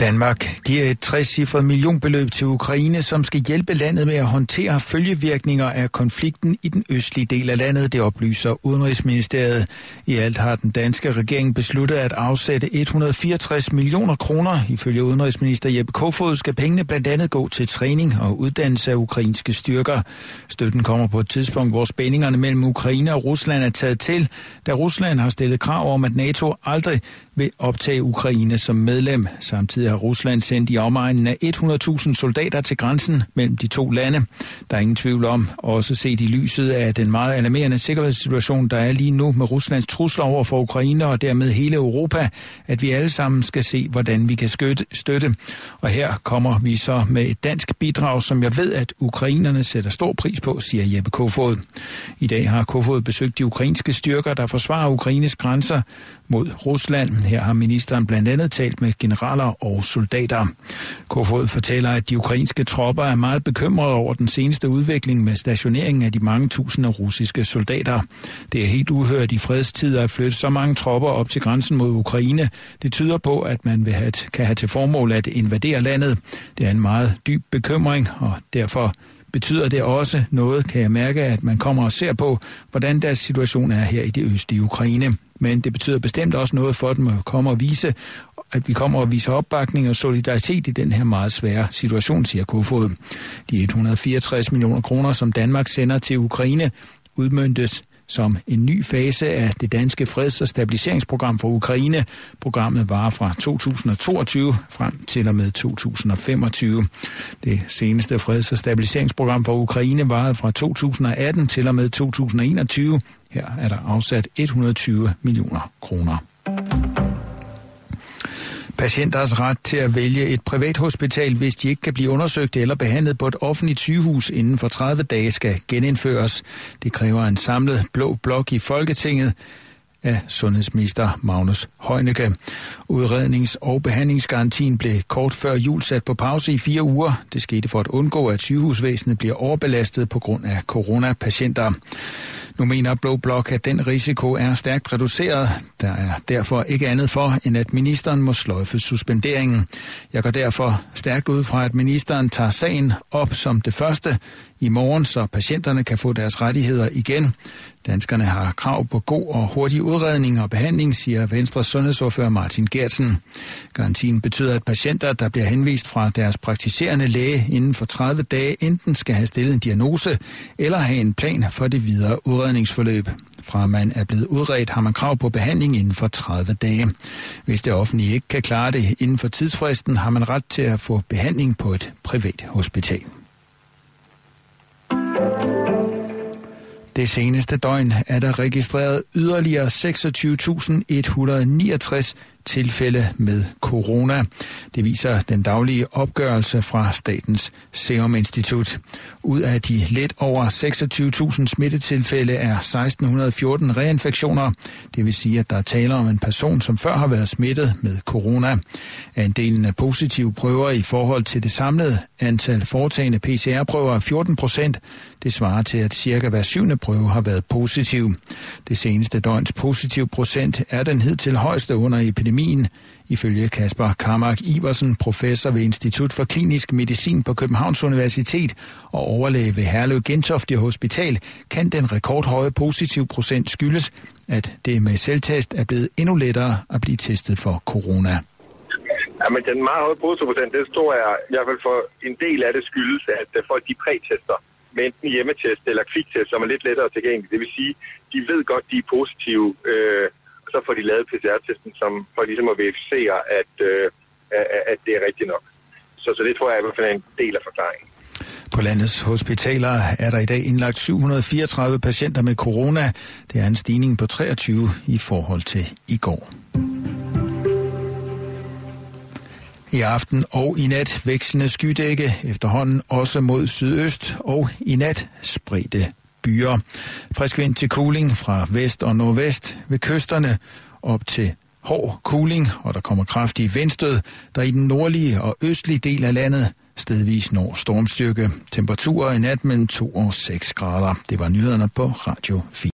Danmark giver et 60-cifret millionbeløb til Ukraine, som skal hjælpe landet med at håndtere følgevirkninger af konflikten i den østlige del af landet, det oplyser Udenrigsministeriet. I alt har den danske regering besluttet at afsætte 164 millioner kroner. Ifølge udenrigsminister Jeppe Kofod skal pengene blandt andet gå til træning og uddannelse af ukrainske styrker. Støtten kommer på et tidspunkt, hvor spændingerne mellem Ukraine og Rusland er taget til, da Rusland har stillet krav om, at NATO aldrig vil optage Ukraine som medlem. Samtidig har Rusland sendt i omegnen af 100.000 soldater til grænsen mellem de to lande. Der er ingen tvivl om, også set i lyset af den meget alarmerende sikkerhedssituation, der er lige nu med Ruslands trusler over for Ukraine og dermed hele Europa, at vi alle sammen skal se, hvordan vi kan støtte. Og her kommer vi så med et dansk bidrag, som jeg ved, at ukrainerne sætter stor pris på, siger Jeppe Kofod. I dag har Kofod besøgt de ukrainske styrker, der forsvarer Ukraines grænser mod Rusland. Her har ministeren blandt andet talt med generaler og soldater. Kofod fortæller, at de ukrainske tropper er meget bekymrede over den seneste udvikling med stationeringen af de mange tusinde russiske soldater. Det er helt uhørt i fredstider at flytte så mange tropper op til grænsen mod Ukraine. Det tyder på, at man kan have til formål at invadere landet. Det er en meget dyb bekymring, og derfor betyder det også noget, kan jeg mærke, at man kommer og ser på, hvordan deres situation er her i det østlige Ukraine. Men det betyder bestemt også noget for dem at vi kommer og viser opbakning og solidaritet i den her meget svære situation, siger Kofod. De 164 millioner kroner, som Danmark sender til Ukraine, udmøntes som en ny fase af det danske freds- og stabiliseringsprogram for Ukraine. Programmet varer fra 2022 frem til og med 2025. Det seneste freds- og stabiliseringsprogram for Ukraine varede fra 2018 til og med 2021. Her er der afsat 120 millioner kroner. Patienters ret til at vælge et privathospital, hvis de ikke kan blive undersøgt eller behandlet på et offentligt sygehus inden for 30 dage, skal genindføres. Det kræver en samlet blå blok i Folketinget af sundhedsminister Magnus Heunicke. Udrednings- og behandlingsgarantien blev kort før jul sat på pause i 4 uger. Det skete for at undgå, at sygehusvæsenet bliver overbelastet på grund af coronapatienter. Nu mener Blå Blok, at den risiko er stærkt reduceret. Der er derfor ikke andet for, end at ministeren må sløjfe suspenderingen. Jeg går derfor stærkt ud fra, at ministeren tager sagen op som det første i morgen, så patienterne kan få deres rettigheder igen. Danskerne har krav på god og hurtig udredning og behandling, siger Venstres sundhedsordfører Martin Geertsen. Garantien betyder, at patienter, der bliver henvist fra deres praktiserende læge inden for 30 dage, enten skal have stillet en diagnose eller have en plan for det videre udredningsforløb. Fra man er blevet udredt, har man krav på behandling inden for 30 dage. Hvis det offentlige ikke kan klare det inden for tidsfristen, har man ret til at få behandling på et privat hospital. Det seneste døgn er der registreret yderligere 26.169 tilfælde med corona. Det viser den daglige opgørelse fra Statens Serum Institut. Ud af de lidt over 26.000 smittetilfælde er 1.614 reinfektioner. Det vil sige, at der er tale om en person, som før har været smittet med corona. Andelen af positive prøver i forhold til det samlede antal foretagne PCR-prøver er 14%. Det svarer til, at cirka hver 7. prøve har været positiv. Det seneste døgns positiv procent er den hidtil højeste under epidemien. Ifølge Kasper Karmark Iversen, professor ved Institut for Klinisk Medicin på Københavns Universitet og overlæge ved Herlev Gentofte Hospital, kan den rekordhøje positiv procent skyldes, at det med selvtest er blevet endnu lettere at blive testet for corona. Ja, men den meget høje positivprocent, det står jeg i hvert fald for en del af det skyldes, at folk de prætester med enten hjemmetest eller kviktest, som er lidt lettere tilgængeligt. Det vil sige, de ved godt, de er positive, så får de lavet PCR-testen, som for ligesom at verificere, at det er rigtigt nok. Så det tror jeg i hvert fald er en del af forklaringen. På landets hospitaler er der i dag indlagt 734 patienter med corona. Det er en stigning på 23 i forhold til i går. I aften og i nat vekslende skydække, efterhånden også mod sydøst, og i nat spredte byer. Frisk vind til kuling fra vest og nordvest ved kysterne op til hård kuling, og der kommer kraftige vindstød, der i den nordlige og østlige del af landet stedvis når stormstyrke. Temperaturer i nat mellem 2 og 6 grader. Det var nyhederne på Radio 4.